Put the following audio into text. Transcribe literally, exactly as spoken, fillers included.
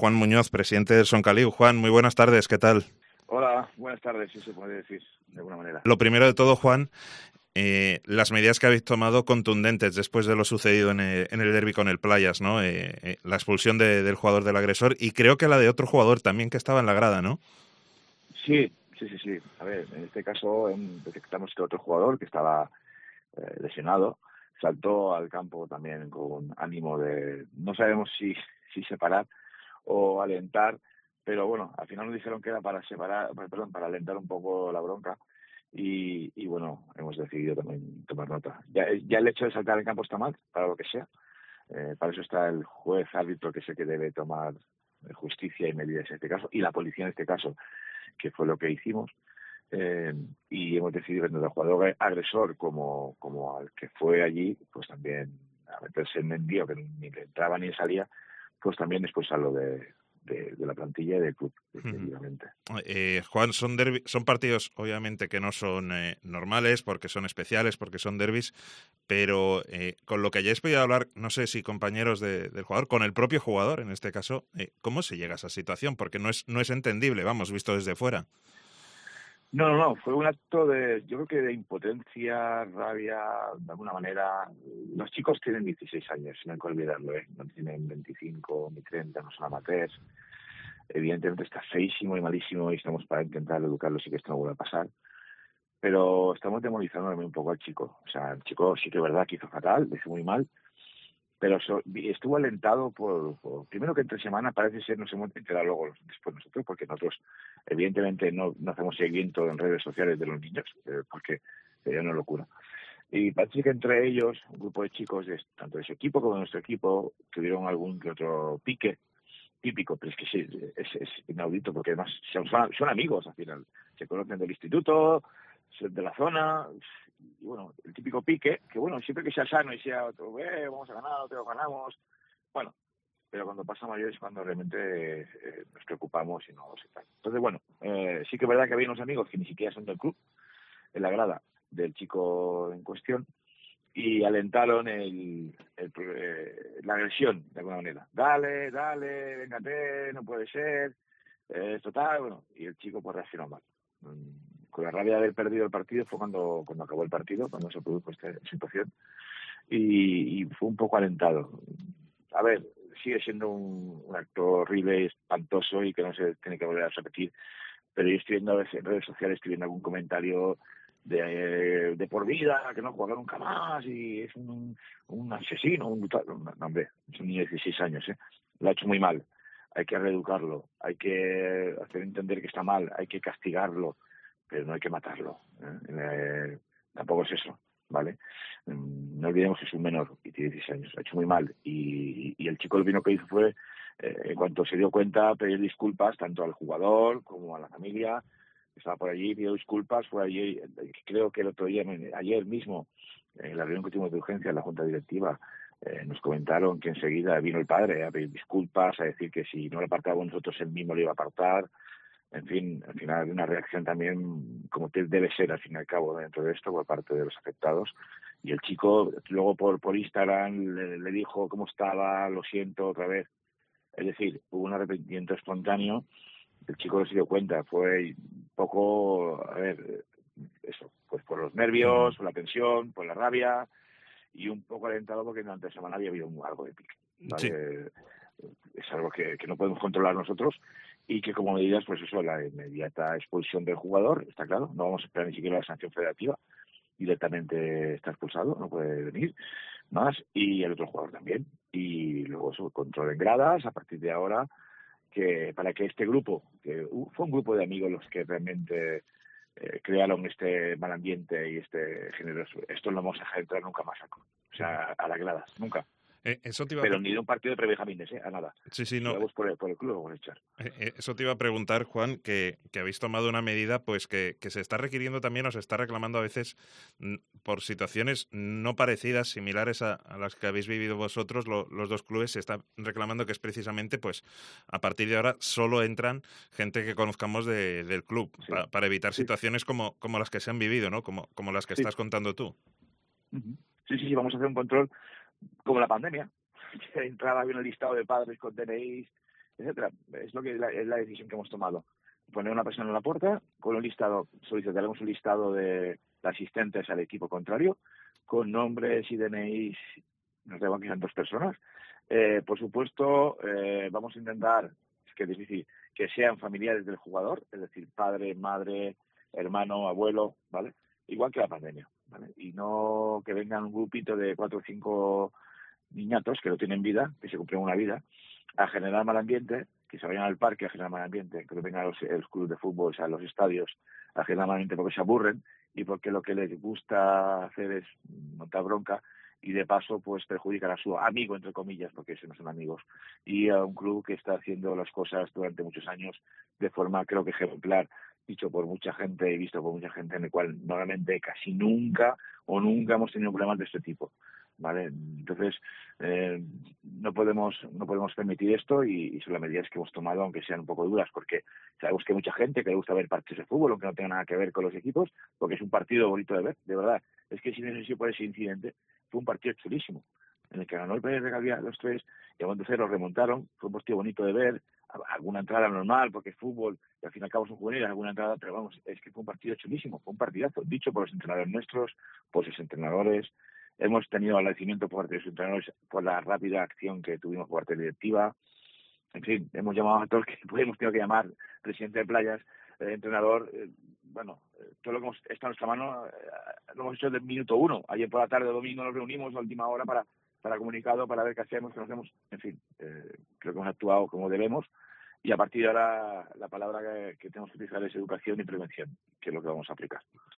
Juan Muñoz, presidente del Soncaliu. Juan, muy buenas tardes, ¿qué tal? Hola, buenas tardes, si se puede decir de alguna manera. Lo primero de todo, Juan, eh, las medidas que habéis tomado contundentes después de lo sucedido en el, en el derbi con el Playas, ¿no? Eh, eh, la expulsión de, del jugador del agresor y creo que la de otro jugador también que estaba en la grada, ¿no? Sí, sí, sí, sí. A ver, en este caso detectamos que otro jugador que estaba eh, lesionado saltó al campo también con ánimo de, no sabemos si, si separar o alentar, pero bueno, al final nos dijeron que era para separar, perdón, para alentar un poco la bronca y, y bueno, hemos decidido también tomar nota. Ya, ya el hecho de saltar al campo está mal, para lo que sea. Eh, para eso está el juez árbitro, que es el que debe tomar justicia y medidas en este caso, y la policía en este caso, que fue lo que hicimos. Eh, y hemos decidido tanto al jugador agresor como, como al que fue allí, pues también a meterse en el lío que ni le entraba ni salía, pues también expulsarlo de, de, de la plantilla y del club, definitivamente. Eh, Juan, son derbi, son partidos obviamente que no son eh, normales, porque son especiales, porque son derbis, pero eh, con lo que hayáis podido hablar, no sé si compañeros de, del jugador, con el propio jugador en este caso, eh, ¿cómo se llega a esa situación? Porque no es, no es entendible, vamos, visto desde fuera. No, no, no, fue un acto de, yo creo que de impotencia, rabia, de alguna manera. Los chicos tienen dieciséis años, no hay que olvidarlo, ¿eh? No tienen veinticinco ni treinta, no son amateurs. Evidentemente está feísimo y malísimo y estamos para intentar educarlos y que esto no vuelva a pasar. Pero estamos demonizando un poco al chico. O sea, el chico sí que es verdad que hizo fatal, le hizo muy mal, pero so, estuvo alentado por, por, primero que entre semana parece ser, nos hemos enterado luego después nosotros, porque nosotros evidentemente no, no hacemos seguimiento en redes sociales de los niños, eh, porque sería una locura. Y parece que entre ellos, un grupo de chicos, de, tanto de ese equipo como de nuestro equipo, tuvieron algún que otro pique típico, pero es que sí, es, es inaudito, porque además son, son amigos al final, se conocen del instituto, de la zona, y bueno, el típico pique, que bueno, siempre que sea sano y sea, eh, vamos a ganar, otro ganamos, bueno, pero cuando pasa mayor es cuando realmente eh, nos preocupamos y no se tal. Entonces, bueno, eh, sí que es verdad que había unos amigos que ni siquiera son del club, en la grada del chico en cuestión, y alentaron el, el, eh, la agresión, de alguna manera. Dale, dale, véngate, no puede ser, eh, total, bueno, y el chico pues reaccionó mal. Con la rabia de haber perdido el partido fue cuando, cuando acabó el partido, cuando se produjo esta situación, y, y fue un poco alentado. A ver, sigue siendo un, un acto horrible, espantoso y que no se tiene que volver a repetir, pero yo estoy viendo a veces en redes sociales, estoy viendo algún comentario de, de por vida, que no juega nunca más y es un, un asesino, un brutal. No, hombre, es un niño de dieciséis años, ¿eh? Lo ha hecho muy mal. Hay que reeducarlo, hay que hacer entender que está mal, hay que castigarlo, pero no hay que matarlo, ¿eh? Eh, tampoco es eso, ¿vale? No olvidemos que es un menor y tiene dieciséis años, lo ha hecho muy mal. Y, y el chico lo vino que hizo fue, eh, en cuanto se dio cuenta, pedir disculpas tanto al jugador como a la familia. Estaba por allí, pidió disculpas, fue allí, creo que el otro día, ayer mismo, en la reunión que tuvimos de urgencia en la Junta Directiva, eh, nos comentaron que enseguida vino el padre a pedir disculpas, a decir que si no lo apartábamos nosotros, él mismo lo iba a apartar. En fin, al final una reacción también como debe ser al fin y al cabo dentro de esto por parte de los afectados. Y el chico luego por, por Instagram le, le dijo cómo estaba, lo siento otra vez. Es decir, hubo un arrepentimiento espontáneo. El chico no se dio cuenta, fue un poco, a ver, eso, pues por los nervios, por la tensión, por la rabia y un poco alentado porque durante la semana había habido un, algo de pique, ¿vale? Sí. Es algo que, que no podemos controlar nosotros y que como medidas, pues eso, la inmediata expulsión del jugador, está claro, no vamos a esperar ni siquiera la sanción federativa, directamente está expulsado, no puede venir más, y el otro jugador también. Y luego eso, control en gradas, a partir de ahora, que para que este grupo, que uh, fue un grupo de amigos los que realmente eh, crearon este mal ambiente y este género, esto no vamos a dejar entrar nunca más a, o sea, a las gradas, nunca. Eh, eso te iba Pero a... ni de un partido de prebenjamines, ¿eh? A nada. Sí, sí, Si no. vamos por el, por el club, lo vamos a echar. Eh, eso te iba a preguntar, Juan, que, que habéis tomado una medida pues que, que se está requiriendo también o se está reclamando a veces m, por situaciones no parecidas, similares a, a las que habéis vivido vosotros, lo, los dos clubes, se está reclamando que es precisamente, pues, a partir de ahora solo entran gente que conozcamos de, del club, Sí. pa, para evitar Sí. situaciones como, como las que se han vivido, ¿no? Como, como las que Sí. estás contando tú. Uh-huh. Sí, sí, sí, vamos a hacer un control como la pandemia. Que entraba, había un listado de padres con D N Is etcétera. Es lo que la, es la decisión que hemos tomado. Poner una persona en la puerta con un listado, solicitaremos un listado de asistentes al equipo contrario, con nombres y D N Is, nos deben que sean dos personas. Eh, por supuesto, eh, vamos a intentar, es que es difícil, que sean familiares del jugador, es decir, padre, madre, hermano, abuelo, ¿vale? Igual que la pandemia, ¿vale? Y no que vengan un grupito de cuatro o cinco niñatos que no tienen vida, que se cumplen una vida, a generar mal ambiente, que se vayan al parque a generar mal ambiente, que no vengan a los, los clubes de fútbol, o sea, a los estadios a generar mal ambiente porque se aburren y porque lo que les gusta hacer es montar bronca y de paso pues perjudican a su amigo, entre comillas, porque esos no son amigos, y a un club que está haciendo las cosas durante muchos años de forma creo que ejemplar, dicho por mucha gente y visto por mucha gente, en el cual normalmente casi nunca o nunca hemos tenido problemas de este tipo. ¿Vale? Entonces, eh, no podemos no podemos permitir esto y, y son las medidas que hemos tomado, aunque sean un poco duras, porque sabemos que hay mucha gente que le gusta ver partidos de fútbol, aunque no tenga nada que ver con los equipos, porque es un partido bonito de ver, de verdad. Es que si no sé si por ese incidente, fue un partido chulísimo, en el que ganó el P R Gavia los tres, y a cuando se lo remontaron, fue un partido bonito de ver, alguna entrada normal, porque es fútbol, y al fin y al cabo son juveniles, alguna entrada, pero vamos, es que fue un partido chulísimo, fue un partidazo, dicho por los entrenadores nuestros, por sus entrenadores. Hemos tenido agradecimiento por parte de sus entrenadores por la rápida acción que tuvimos por parte de la directiva. En fin, hemos llamado a todos que hemos tenido que llamar, presidente de playas, eh, entrenador, eh, bueno, eh, todo lo que hemos estado en nuestra mano eh, lo hemos hecho desde el minuto uno. Ayer por la tarde, domingo, nos reunimos a última hora para, para comunicado, para ver qué hacemos, qué no hacemos. En fin, eh, creo que hemos actuado como debemos y a partir de ahora la palabra que, que tenemos que utilizar es educación y prevención, que es lo que vamos a aplicar.